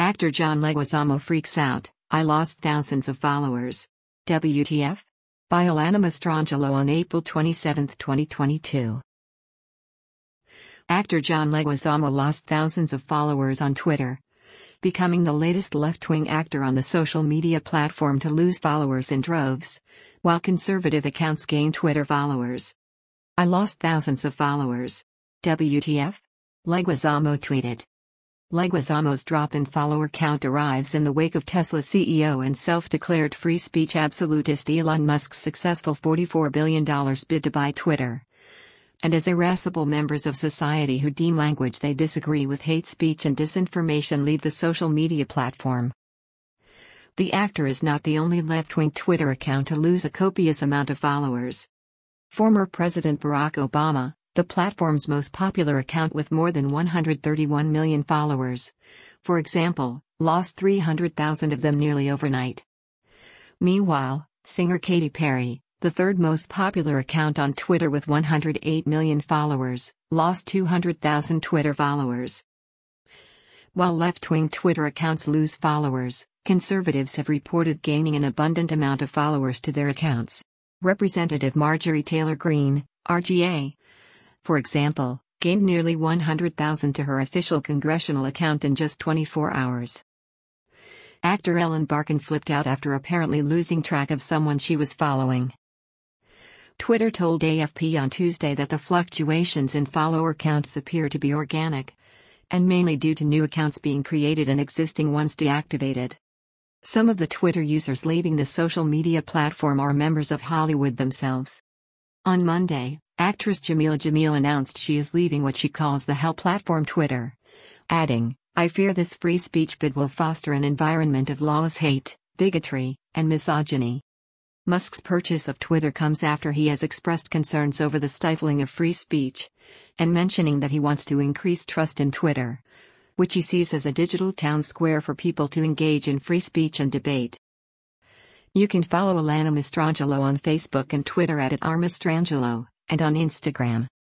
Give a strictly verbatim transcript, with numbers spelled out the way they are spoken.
Actor John Leguizamo freaks out, "I lost thousands of followers. W T F?" By Alana Mastrangelo on April twenty-seventh, twenty twenty-two. Actor John Leguizamo lost thousands of followers on Twitter, becoming the latest left-wing actor on the social media platform to lose followers in droves, while conservative accounts gain Twitter followers. "I lost thousands of followers. W T F?" Leguizamo tweeted. Leguizamo's drop in follower count arrives in the wake of Tesla C E O and self-declared free speech absolutist Elon Musk's successful forty-four billion dollars bid to buy Twitter, and as irascible members of society who deem language they disagree with hate speech and disinformation leave the social media platform. The actor is not the only left-wing Twitter account to lose a copious amount of followers. Former President Barack Obama, the platform's most popular account with more than one hundred thirty-one million followers, for example, lost three hundred thousand of them nearly overnight. Meanwhile, singer Katy Perry, the third most popular account on Twitter with one hundred eight million followers, lost two hundred thousand Twitter followers. While left-wing Twitter accounts lose followers, conservatives have reported gaining an abundant amount of followers to their accounts. Representative Marjorie Taylor Greene, R G A, for example, gained nearly one hundred thousand to her official congressional account in just twenty-four hours. Actor Ellen Barkin flipped out after apparently losing track of someone she was following. Twitter told A F P on Tuesday that the fluctuations in follower counts appear to be organic, and mainly due to new accounts being created and existing ones deactivated. Some of the Twitter users leaving the social media platform are members of Hollywood themselves. On Monday, actress Jameela Jamil announced she is leaving what she calls the hell platform Twitter, adding, "I fear this free speech bid will foster an environment of lawless hate, bigotry, and misogyny." Musk's purchase of Twitter comes after he has expressed concerns over the stifling of free speech, and mentioning that he wants to increase trust in Twitter, which he sees as a digital town square for people to engage in free speech and debate. You can follow Alana Mastrangelo on Facebook and Twitter at @rmastrangelo, and on Instagram